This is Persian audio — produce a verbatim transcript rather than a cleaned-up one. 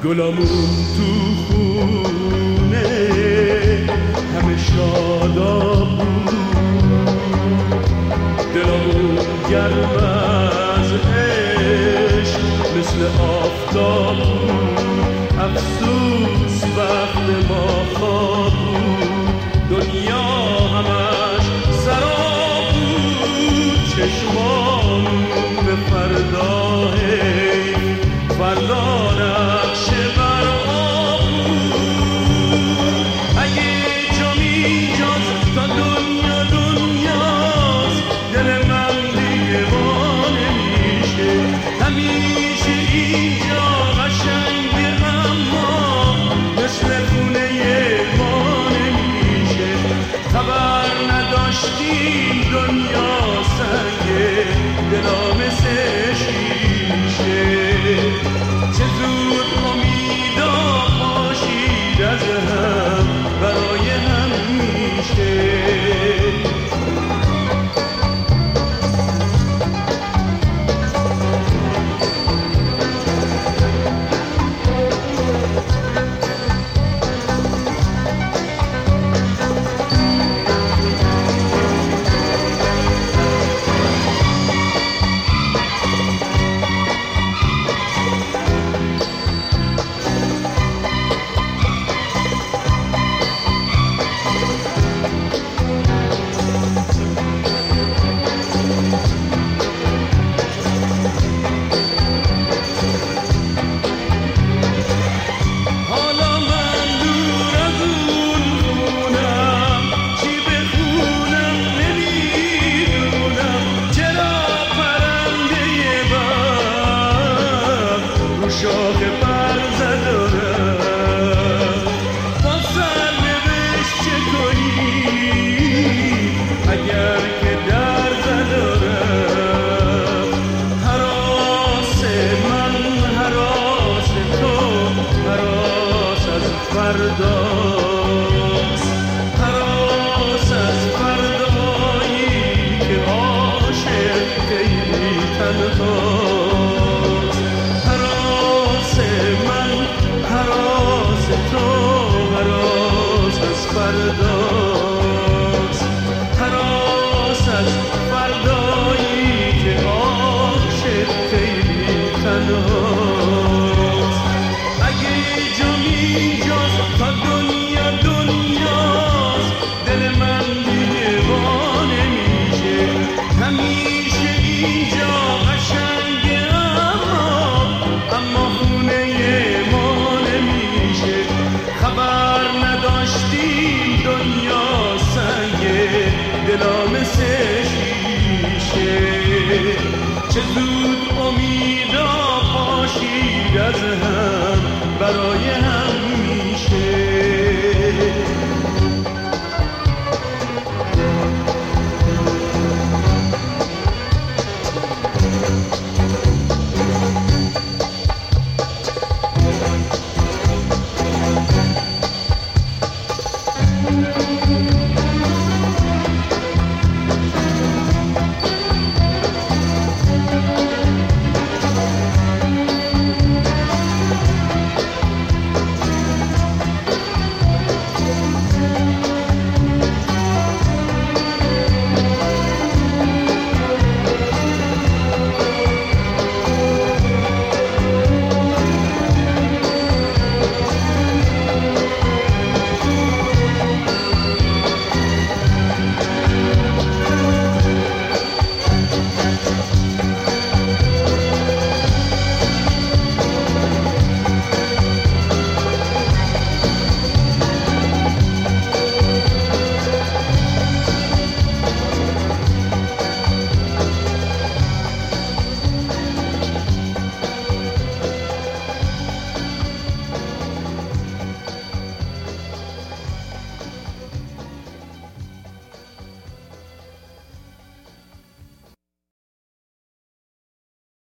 گلامون تو خونه همه شاداب بود، دلامون گرم از عشق مثل آفتاب بود. افسوس وقت ما خواب بود، دنیا همش سراب بود. چشمامون به فردا هی فردا نقش بر آب بود. اگه جام اینجاست تا دنیا دنیاست، دل من دیگه ما نمیشه. همیشه اینجا قشنگه اما مثل خونه ما نمیشه. خبر نداشتیم دنیا سنگه، دلا مثل شیشه. چه زود امیدا پاشید از هم برای همیشه. چه زود امیدا پاشید از هم برای هم